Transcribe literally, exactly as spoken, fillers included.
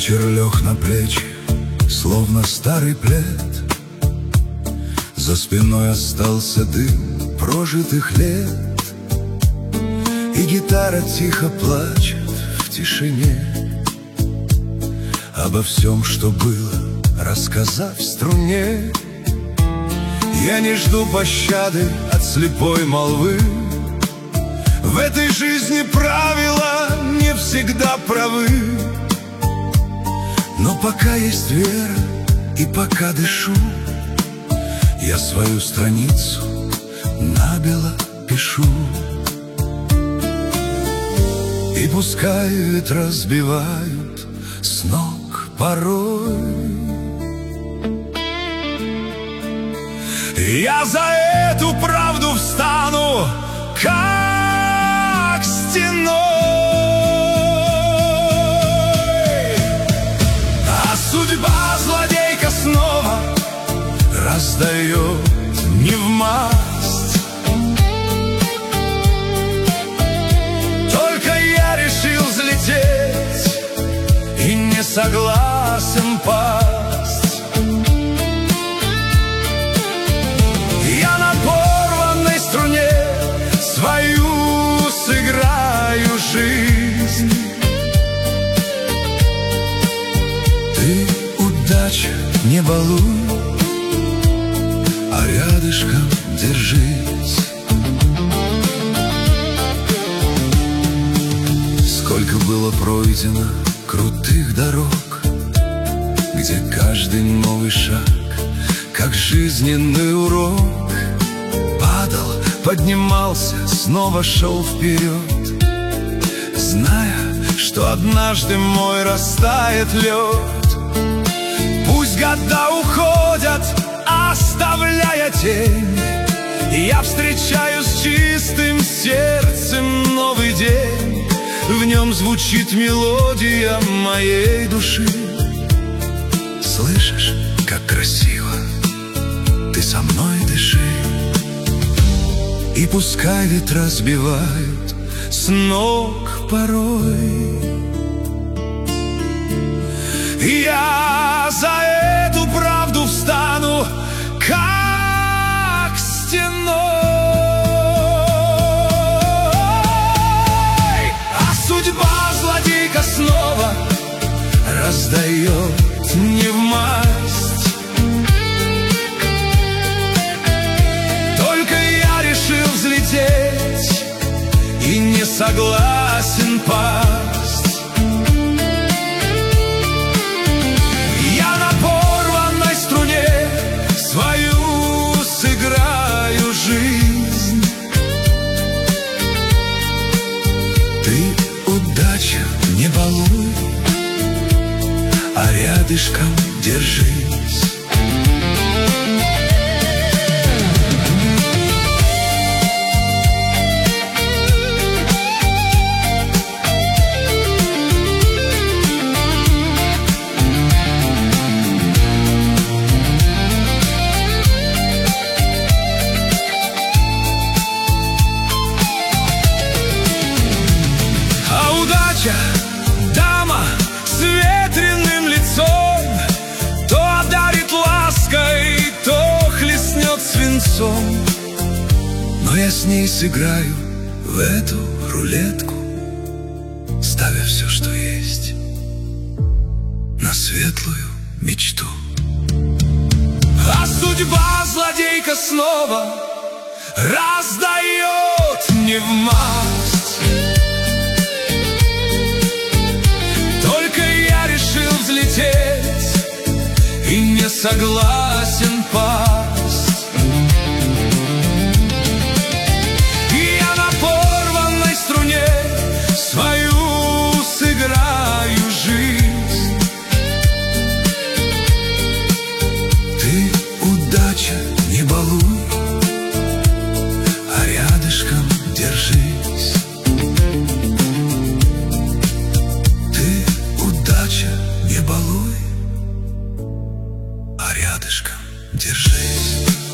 Вечер лег на плечи, словно старый плед. За спиной остался дым прожитых лет, и гитара тихо плачет в тишине обо всем, что было, рассказав струне. Я не жду пощады от слепой молвы. В этой жизни правила не всегда правы. Но пока есть вера и пока дышу, я свою страницу набело пишу. И пускай ветра сбивают с ног порой, я за эту правду встану, как стеной. А судьба злодейка снова раздает невмасть. Только я решил взлететь и не согласен пасть. Я на порванной струне свою сыграю жизнь. Ты, удача, не балуй, а рядышком держись. Сколько было пройдено крутых дорог, где каждый новый шаг как жизненный урок. Падал, поднимался, снова шел вперед, зная, что однажды мой растает лед. Пусть года уходят, оставляя тень, я встречаю с чистым сердцем новый день. В нем звучит мелодия моей души. Слышишь, как красиво, ты со мной дыши. И пускай ветра сбивают с ног порой, я за эту правду встану, как стеной. А судьба злодейка снова раздает невмасть. Только я решил взлететь и не согласен пасть. Я на порванной струне свою сыграю жизнь. Ты, удача, не балуй, а рядышком держись. Дама с ветреным лицом, то одарит лаской, то хлестнет свинцом. Но я с ней сыграю в эту рулетку, ставя все, что есть, на светлую мечту. А судьба злодейка снова раздает невмасть. Взлететь и не согласен пасть. И я на порванной струне свою сыграю жизнь. Ты, удача, не балуй, а рядышком держись. Не балуй, а рядышком держись.